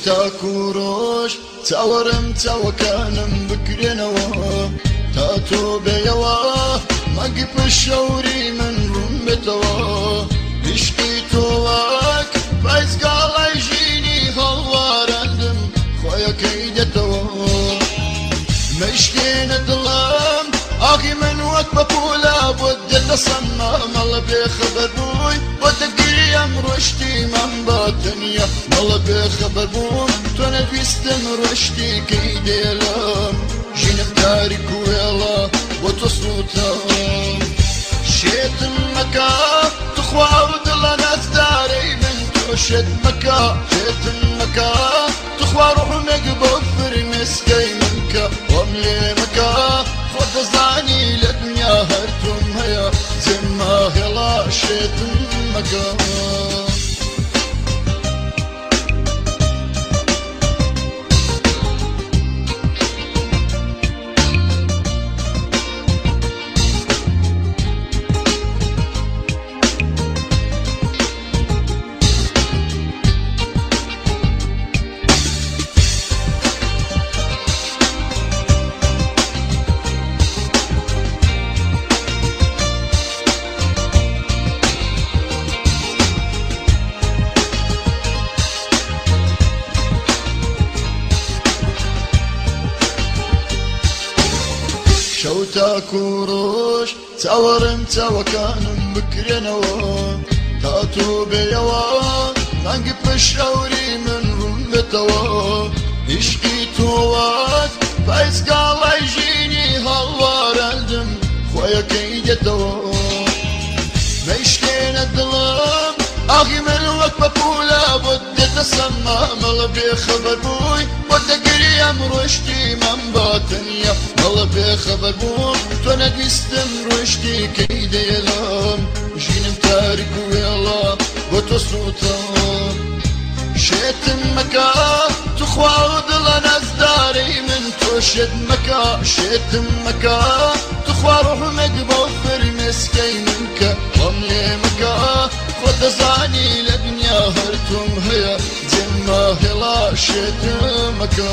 تاکو ڕۆژ چاوەڕم چاوەکانم بکرێنەوە تا تۆ بێیەوە مەگی پشەوری من ڕوون بێتەوە عشقی تۆ وەک پایسگاڵای ژینی هەڵواراندم خۆیەکەی دێتەوە مەشکێنە دڵم ئاغی من وەک بە پۆلا بۆت دێتە سەما مەڵە بێخەبەر بووی بۆ دەگریم ڕۆشتی من باتەنیە مەڵە بێخەبەر بووم تۆ نەویستم ڕۆشتی کەی دێڵم ژینم تاریک و وێڵە بۆ تۆ سووتم شێتم مەکە توخوا و دڵە نەزدارەی من تۆ شێت مەکە شێتم مەکە توخوا ڕوحمێک بۆ فرمێسکەی من کە وەم لێ مەکە خۆ دەزانی لە دنیا هەرتۆم هەیە جێمە هێڵا شێتم مەکە شەو تاکو ڕۆژ چاوەڕم چاوەکانم بکرێنەوە تا تۆ بێیەوە مانگی پشەوری من ڕوون بێتەوە عشقی تۆ وەک پایسگاڵای ژینی هەڵواراندم خۆیەکەی دێتەوە مەیشکێنە دڵم ئاغی من وەک بە پۆلا بۆت دێتە سەما مەڵە بێخەبەر بووی بۆ دەگریم ڕۆشتی من باتەنیە مەڵە بێخەبەر بووم تۆ نەویستم ڕۆشتی کەی دێڵم ژینم تاریک و وێڵە بۆ تۆ سووتم شێتم مەکە توخوا و دڵە نەزدارەی من تۆ شێت مەکە شێتم مەکە توخوا ڕوحمێک بۆ فرمێسکەی من کە وەم لێ مەکە خۆ دەزانی لە دنیا هەرتۆم هەیە جێمە هێڵا شێتم مەکە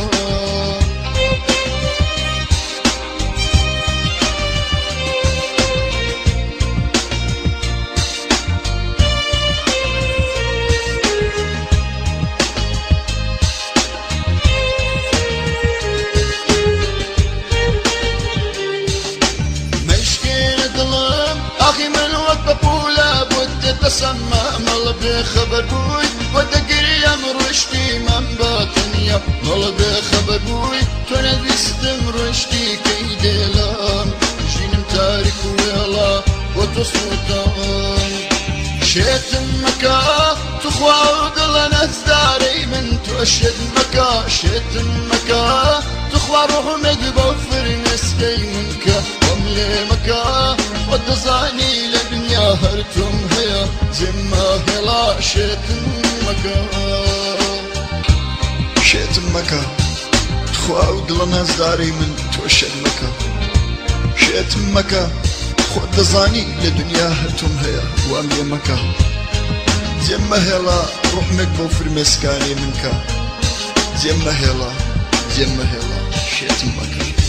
سەما مەڵە بێخەبەر بووی بۆ دەگریم ڕۆشتی من باتەنیە مەڵە بێخەبەر بووی تۆ نەویستم ڕۆشتی کەی دێڵم ژینم تاریک و وێڵە بۆ تۆ سووتم شێتم مەکە توخوا و دڵە نەزدارەی من تۆ شێت مەکە شێتم مەکە توخوا ڕوحمێک بۆ فرمێسکەی من کە وەم لێ مەکە خۆ دەزانی لە دنیا هەرتۆم هەیە جێمە هێڵا شێتم مەکە شێتم مەکە توخوا و دڵە نەزدارەی من تۆ شێت مەکە شێتم مەکە خۆ دەزانی لە دنیا هەرتۆم هەیە وام لێ مەکە جێمە هێڵا ڕوحمێک بۆ فرمێسکانەی من کە جێمە هێڵا شێتم مەکە